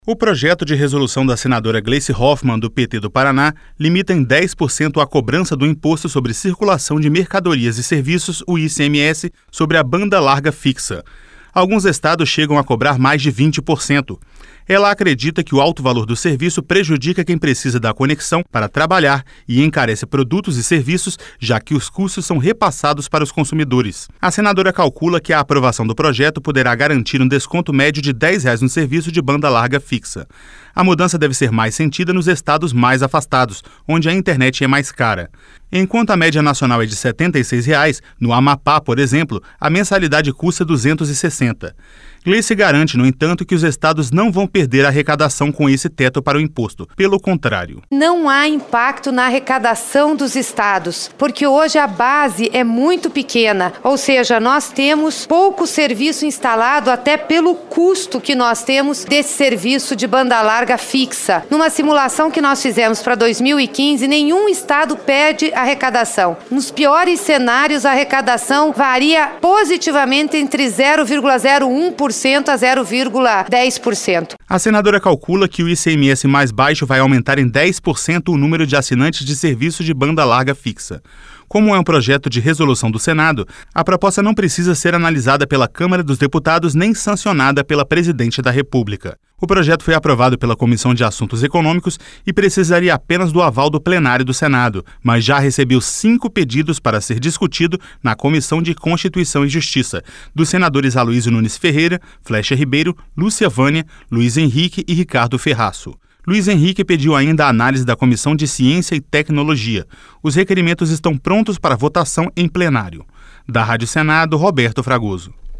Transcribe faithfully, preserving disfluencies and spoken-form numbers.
O projeto de resolução da senadora Gleice Hoffmann, do P T do Paraná, limita em dez por cento a cobrança do Imposto sobre Circulação de Mercadorias e Serviços, o I C M S, sobre a banda larga fixa. Alguns estados chegam a cobrar mais de vinte por cento. Ela acredita que o alto valor do serviço prejudica quem precisa da conexão para trabalhar e encarece produtos e serviços, já que os custos são repassados para os consumidores. A senadora calcula que a aprovação do projeto poderá garantir um desconto médio de dez reais no serviço de banda larga fixa. A mudança deve ser mais sentida nos estados mais afastados, onde a internet é mais cara. Enquanto a média nacional é de setenta e seis reais, no Amapá, por exemplo, a mensalidade custa duzentos e sessenta. Gleice garante, no entanto, que os estados não vão perder a arrecadação com esse teto para o imposto. Pelo contrário. Não há impacto na arrecadação dos estados, porque hoje a base é muito pequena, ou seja, nós temos pouco serviço instalado até pelo custo que nós temos desse serviço de banda larga fixa. Numa simulação que nós fizemos para dois mil e quinze, nenhum estado perde arrecadação. Nos piores cenários, a arrecadação varia positivamente entre zero vírgula zero um por cento a zero vírgula dez por cento. A senadora calcula que o I C M S mais baixo vai aumentar em dez por cento o número de assinantes de serviço de banda larga fixa. Como é um projeto de resolução do Senado, a proposta não precisa ser analisada pela Câmara dos Deputados nem sancionada pela Presidente da República. O projeto foi aprovado pela Comissão de Assuntos Econômicos e precisaria apenas do aval do plenário do Senado, mas já recebeu cinco pedidos para ser discutido na Comissão de Constituição e Justiça, dos senadores Aloysio Nunes Ferreira, Flecha Ribeiro, Lúcia Vânia, Luiz Henrique e Ricardo Ferraço. Luiz Henrique pediu ainda a análise da Comissão de Ciência e Tecnologia. Os requerimentos estão prontos para votação em plenário. Da Rádio Senado, Roberto Fragoso.